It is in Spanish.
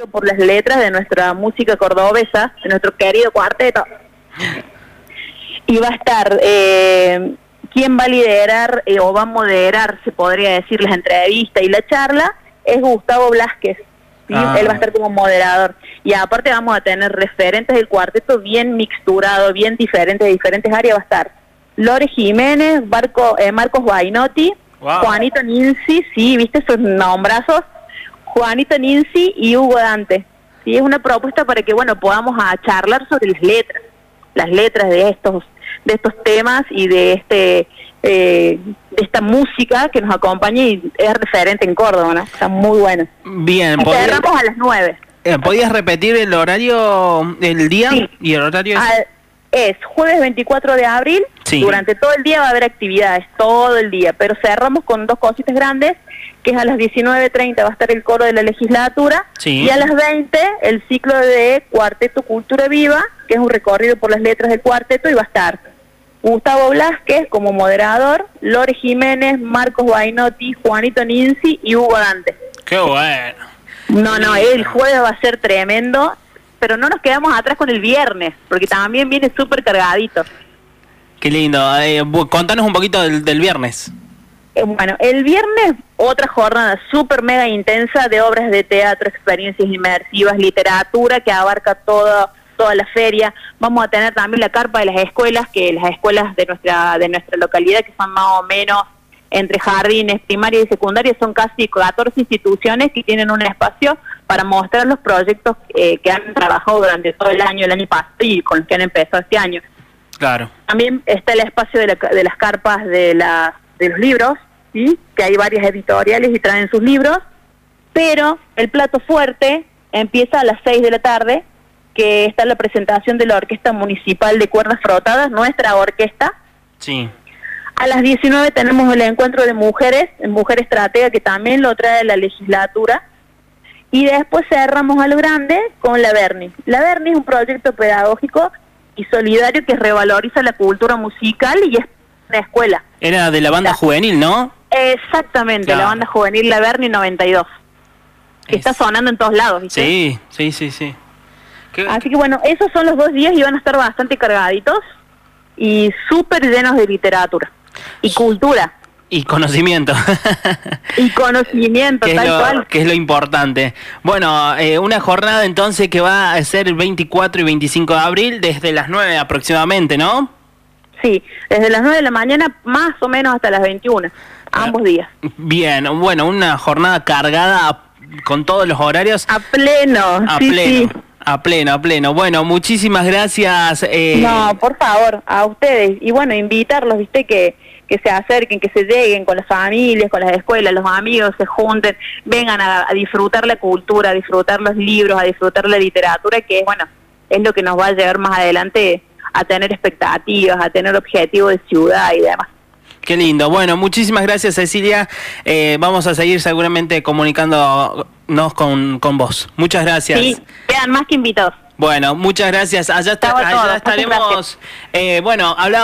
por las letras de nuestra música cordobesa, de nuestro querido cuarteto. Y va a estar, quien va a liderar o va a moderar, se podría decir, las entrevistas y la charla, es Gustavo Blasquez. ¿Sí? Él va a estar como moderador. Y aparte vamos a tener referentes del cuarteto bien mixturado, bien diferentes, de diferentes áreas. Va a estar Lore Jiménez, Marcos Bainotti, wow. Juanito Ninzi, sí, viste esos nombrazos, Juanito Ninzi y Hugo Dante. Sí, es una propuesta para que, bueno, podamos charlar sobre las letras de estos temas y de esta música que nos acompaña y es referente en Córdoba, ¿no? Está muy bueno. Bien, cerramos a las 9. ¿Podías repetir el horario, el día? Sí. ¿Y el horario es jueves 24 de abril, sí. Durante todo el día va a haber actividades, todo el día, pero cerramos con dos cositas grandes, que es a las 19:30 va a estar el coro de la legislatura, sí. Y a las 20 el ciclo de Cuarteto Cultura Viva, que es un recorrido por las letras del cuarteto, y va a estar Gustavo Blasquez como moderador, Lore Jiménez, Marcos Bainotti, Juanito Ninzi y Hugo Dante. ¡Qué bueno! No, el jueves va a ser tremendo, pero no nos quedamos atrás con el viernes, porque también viene súper cargadito. Qué lindo. Contanos un poquito del viernes. Bueno, el viernes otra jornada súper mega intensa de obras de teatro, experiencias inmersivas, literatura que abarca toda la feria. Vamos a tener también la carpa de las escuelas, que las escuelas de nuestra localidad, que son más o menos entre jardines, primaria y secundaria, son casi 14 instituciones que tienen un espacio para mostrar los proyectos que han trabajado durante todo el año pasado y con los que han empezado este año. Claro. También está el espacio de las carpas de los libros, ¿sí? Que hay varias editoriales y traen sus libros, pero el plato fuerte empieza a las 6 de la tarde, que está la presentación de la Orquesta Municipal de Cuerdas Frotadas, nuestra orquesta. Sí. A las 19 tenemos el encuentro de mujeres, Mujer Estratega, que también lo trae la legislatura. Y después cerramos a lo grande con la Berni. La Berni es un proyecto pedagógico y solidario que revaloriza la cultura musical y es una escuela. Era de la banda juvenil, ¿no? Exactamente, claro. La banda juvenil La Berni 92. Que está sonando en todos lados, ¿viste? Sí. Así que bueno, esos son los 2 días y van a estar bastante cargaditos y súper llenos de literatura y cultura. Y conocimiento. Y conocimiento, tal cual. Que es lo importante. Bueno, una jornada entonces que va a ser el 24 y 25 de abril desde las 9 aproximadamente, ¿no? Sí, desde las 9 de la mañana más o menos hasta las 21, ambos días. Bien, bueno, una jornada cargada con todos los horarios. A pleno, sí. A pleno. Bueno, muchísimas gracias. No, por favor, a ustedes. Y bueno, invitarlos, viste, que se acerquen, que se lleguen con las familias, con las escuelas, los amigos, se junten, vengan a disfrutar la cultura, a disfrutar los libros, a disfrutar la literatura, que bueno, es lo que nos va a llevar más adelante a tener expectativas, a tener objetivos de ciudad y demás. Qué lindo. Bueno, muchísimas gracias, Cecilia. Vamos a seguir seguramente comunicándonos con vos. Muchas gracias. Sí, quedan más que invitados. Bueno, muchas gracias. Allá estaremos. Bueno, hablamos.